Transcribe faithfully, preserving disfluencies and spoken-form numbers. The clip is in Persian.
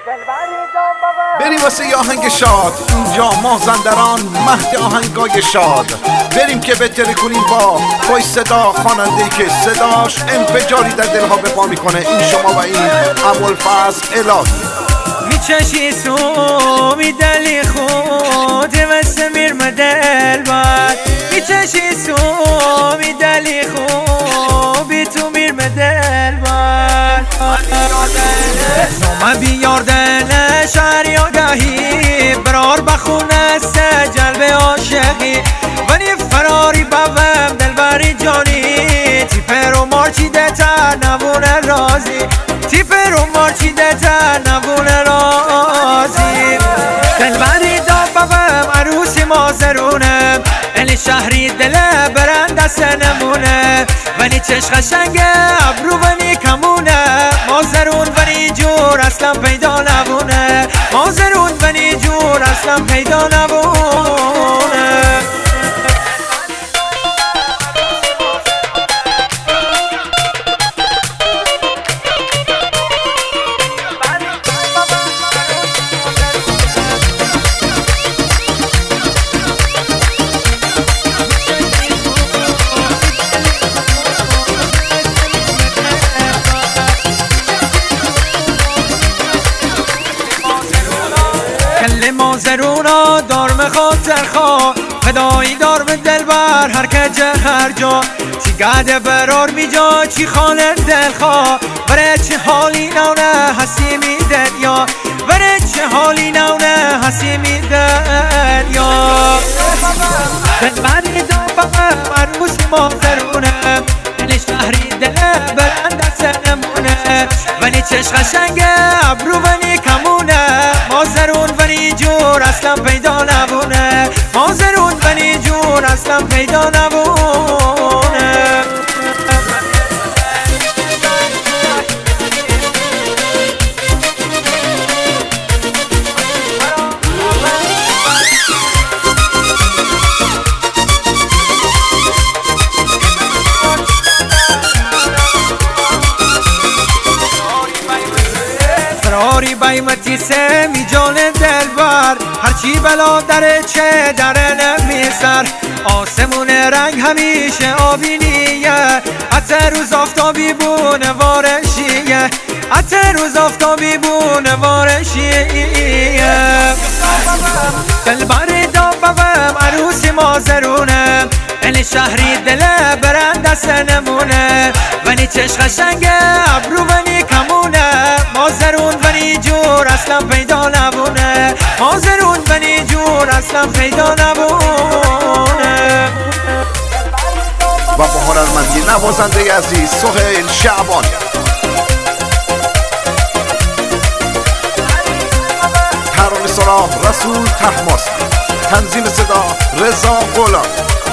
بریم واسه یه آهنگ شاد، اینجا مازندران مهد آهنگای شاد. بریم که بهتره کنیم با توی صدا، خواننده‌ای که صداش انفجاری در دلها به پا میکنه. این شما و این ابوالفضل الهی. میچشی سو میدلی خود و سمیر مدل بر میچشی سو میدلی خوب بی تو میر مدل بر نامه بیاردن شهری آگهی برار بخونه سجل به عاشقی ونی فراری بوم دلبری جانی تیپر و مارچی دتر نبونه رازی تیپر و مارچی دتر نبونه رازی دلبری دا بوم عروسی مازرونه الی شهری دل برند سنمونه ونی چشق قشنگه ابرو ونی کمونه مازرون ونی جور اصلا پیدا نبونه مازرون ونی جور اصلا پیدا نبونه کل مازرونا دار خاطر خواه فدایی دار به دلبر هر کجا هر جا چی گاده برار می جا چی خانه دل خواه بره چه حالی نونه حسی می دریا بره چه حالی نونه حسی می دریا دلبری دا بقم عروس مازرونه یعنی شهری دل برنده سنمونه ونی چشق قشنگه ابرو ونی کمونه مازرون ونی جور اصلا پیدا نبونه مازرون ونی جور اصلا پیدا نبونه فراری بایمتی سه می جان دلبر هرچی بلا داره چه داره نمیسر آسمون رنگ همیشه آبی نیه حتی روز آفتابی بونه وارشیه حتی روز آفتابی بونه وارشیه دلبر دا بوم عروسی مازرونه الی شهری دل برنده سنمونه ونی چشق قشنگه ابرو ونی کمونه مازرون ونی جور اصلا پیدا نبونه مازرون ونی جور اصلا پیدا نبونه. و با هنرمندی نوازنده عزیز سهیل شعبانی، ترانه سرا رسول طهماسبی، تنظیم صدا رضا غلام.